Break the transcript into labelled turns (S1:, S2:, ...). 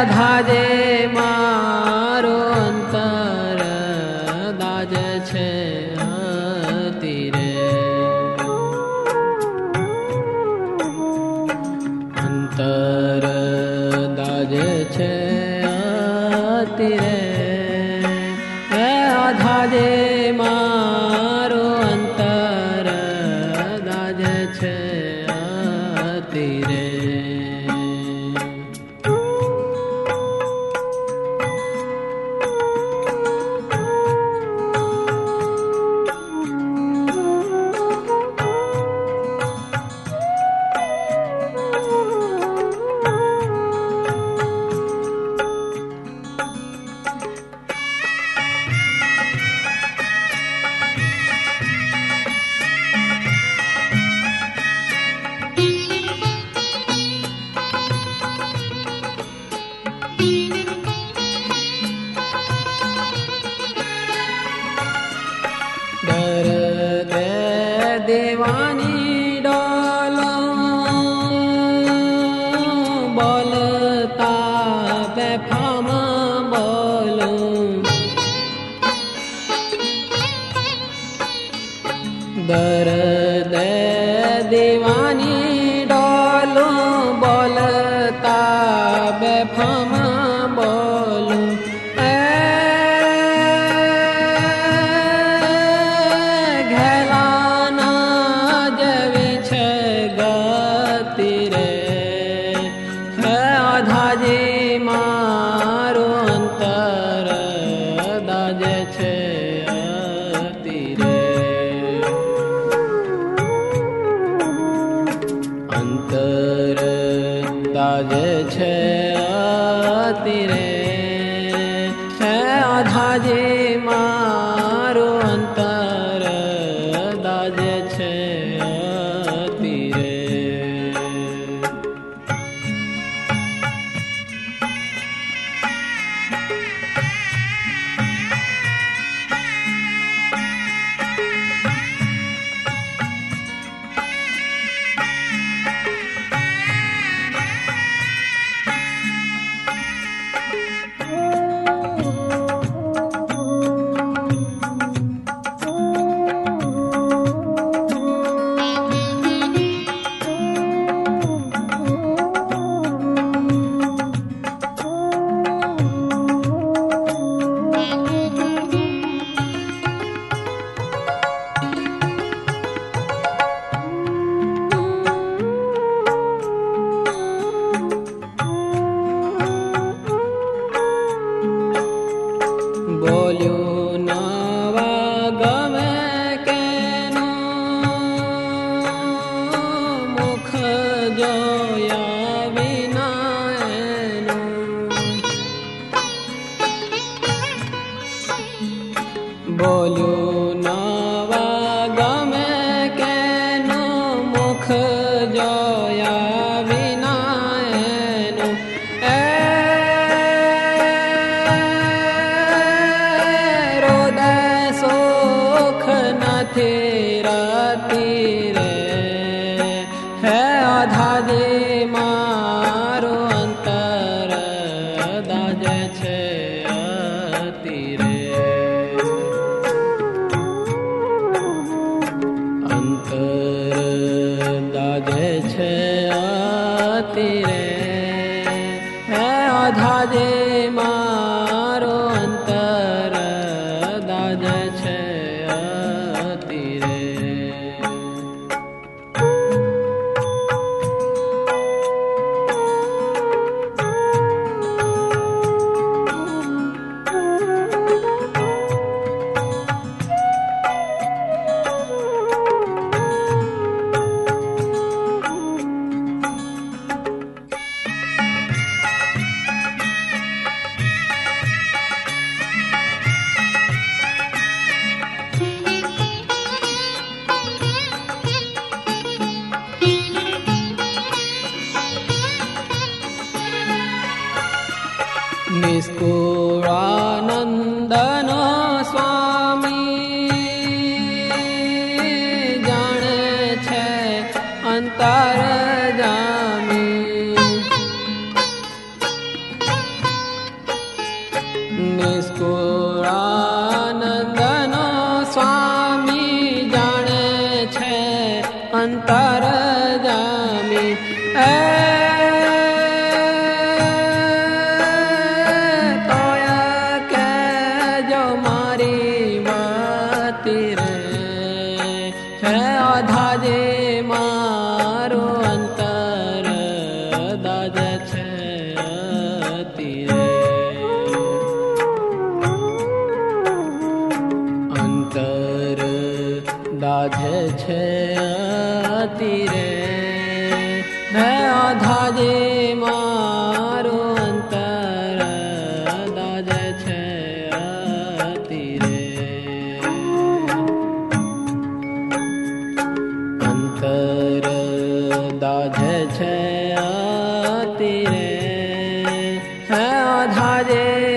S1: અધાજે મારો અંતર દાજ છે અતિ રે. અંતર દાજ છે અતિ રે. અધાજે મારો અંતર દાજ છે અતિ રે. દેવાની ડોલો બોલતા બેફામ બોલું. દર્દ દેવાની ડોલો બોલતા બેફામ બોલું. અધાજે મારો અંતર દાજ છે અતિ રે. અંતર દાજ છે અતિ રે. અધાજે મારો અંતર દાજ છે અતિ રે. બોલ્યું નવા ગમે કેનું મુખ જોયા વિના એનું. બોલ્યું નવા ગમે કેનું મુખ જોયા વિના એનું. રાતી રે હે અધાજે મારો અંતર દાજ છે અતિ રે. અંતર દાજ છે અતિ રે. હે અધાજે મારો અંતર દાજ છે અતિ રે. નિષ્કુળાનંદનો સ્વામી જાણે છે અંતર જામી. નિષ્કુળાનંદનો સ્વામી જાણે છે અંતર જામી તોય કેજો મારી વાતી રે છે અધાજે મારો અંતર દાજ છે અતિ રે અંતર દાજ છે અતિ રે હે અધાજે મારો અંતર દાજ છે અતિ રે અંતર દાજ છે અતિ રે હે અધાજે